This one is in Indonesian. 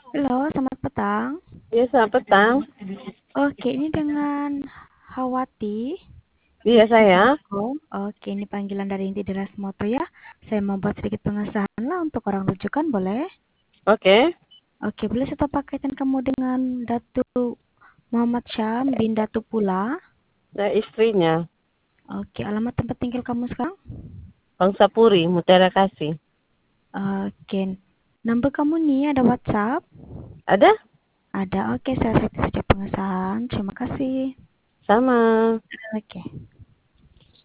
Halo, selamat petang. Iya, selamat petang. Oke, ini dengan Hawati Iya, saya. Sutrisiko. Oke, ini panggilan dari Inti Deras Moto ya. Saya mau buat sedikit pengesahan lah untuk orang rujukan, boleh? Oke. Oke, boleh saya tahu pakaian kamu dengan Datu Muhammad Syam bin Datu Pula. Saya istrinya. Oke, alamat tempat tinggal kamu sekarang? Bangsa Puri, Mutiara Kasih. Oke, nomor kamu nih ada WhatsApp? Ada? Ada, oke saya setting saja pengesahan. Terima kasih. Sama. Oke.